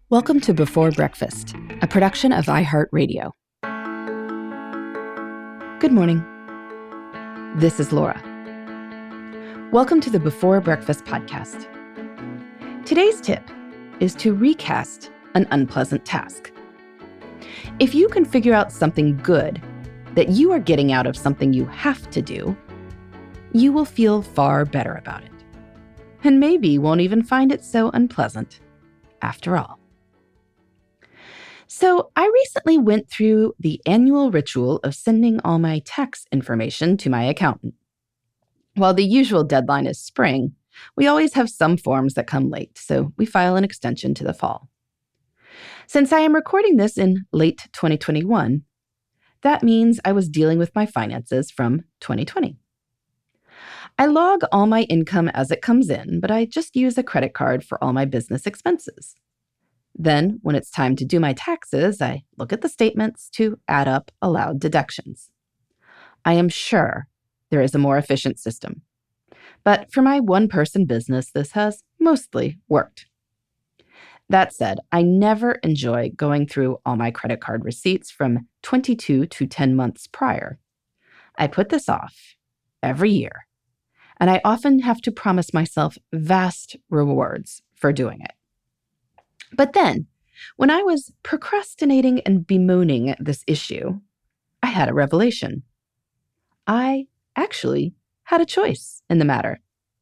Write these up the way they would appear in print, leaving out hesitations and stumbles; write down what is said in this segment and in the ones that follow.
Welcome to Before Breakfast, a production of iHeartRadio. Good morning. This is Laura. Welcome to the Before Breakfast podcast. Today's tip is to recast an unpleasant task. If you can figure out something good that you are getting out of something you have to do, you will feel far better about it. And maybe won't even find it so unpleasant after all. So I recently went through the annual ritual of sending all my tax information to my accountant. While the usual deadline is spring, we always have some forms that come late, so we file an extension to the fall. Since I am recording this in late 2021, that means I was dealing with my finances from 2020. I log all my income as it comes in, but I just use a credit card for all my business expenses. Then, when it's time to do my taxes, I look at the statements to add up allowed deductions. I am sure there is a more efficient system, but for my one-person business, this has mostly worked. That said, I never enjoy going through all my credit card receipts from 22 to 10 months prior. I put this off every year, and I often have to promise myself vast rewards for doing it. But then, when I was procrastinating and bemoaning this issue, I had a revelation. I actually had a choice in the matter.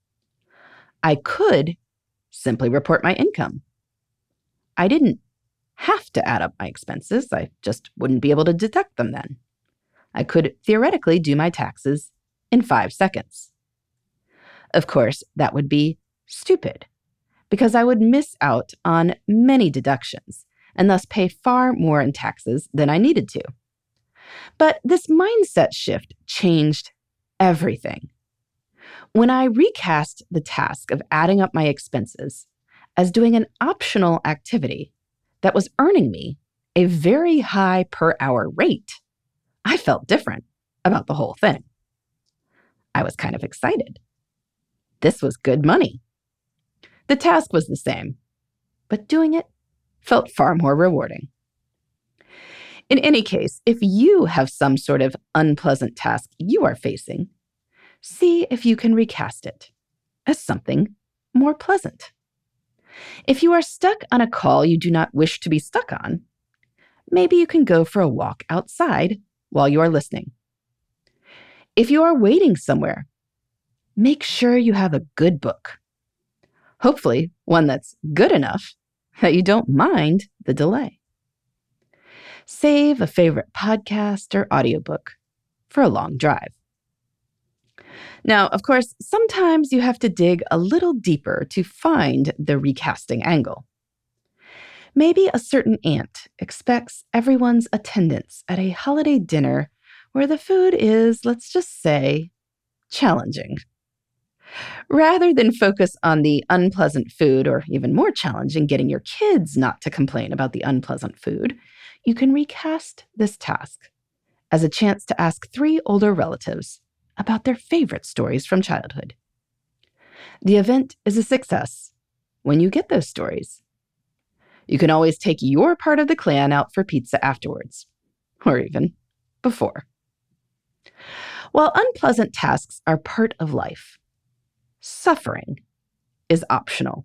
I could simply report my income. I didn't have to add up my expenses. I just wouldn't be able to deduct them then. I could theoretically do my taxes in 5 seconds. Of course, that would be stupid, because I would miss out on many deductions and thus pay far more in taxes than I needed to. But this mindset shift changed everything. When I recast the task of adding up my expenses as doing an optional activity that was earning me a very high per hour rate, I felt different about the whole thing. I was kind of excited. This was good money. The task was the same, but doing it felt far more rewarding. In any case, if you have some sort of unpleasant task you are facing, see if you can recast it as something more pleasant. If you are stuck on a call you do not wish to be stuck on, maybe you can go for a walk outside while you are listening. If you are waiting somewhere, make sure you have a good book. Hopefully, one that's good enough that you don't mind the delay. Save a favorite podcast or audiobook for a long drive. Now, of course, sometimes you have to dig a little deeper to find the recasting angle. Maybe a certain aunt expects everyone's attendance at a holiday dinner where the food is, let's just say, challenging. Rather than focus on the unpleasant food, or even more challenging, getting your kids not to complain about the unpleasant food, you can recast this task as a chance to ask 3 older relatives about their favorite stories from childhood. The event is a success when you get those stories. You can always take your part of the clan out for pizza afterwards, or even before. While unpleasant tasks are part of life, suffering is optional.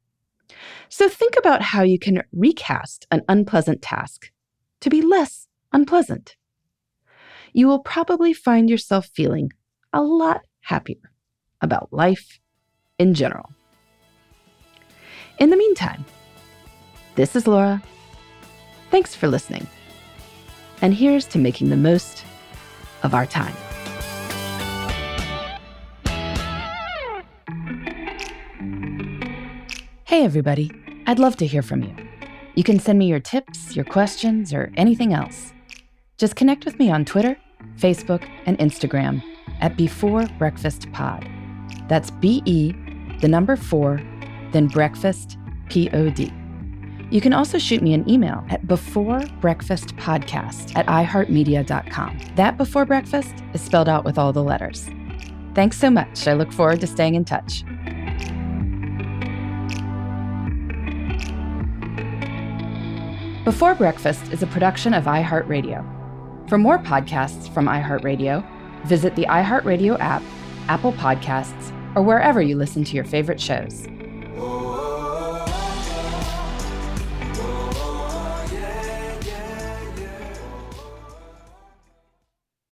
So think about how you can recast an unpleasant task to be less unpleasant. You will probably find yourself feeling a lot happier about life in general. In the meantime, this is Laura. Thanks for listening. And here's to making the most of our time. Hey, everybody. I'd love to hear from you. You can send me your tips, your questions, or anything else. Just connect with me on Twitter, Facebook, and Instagram at Before Breakfast Pod. That's BE4, then breakfast, POD. You can also shoot me an email at beforebreakfastpodcast@iheartmedia.com. That Before Breakfast is spelled out with all the letters. Thanks so much. I look forward to staying in touch. Before Breakfast is a production of iHeartRadio. For more podcasts from iHeartRadio, visit the iHeartRadio app, Apple Podcasts, or wherever you listen to your favorite shows.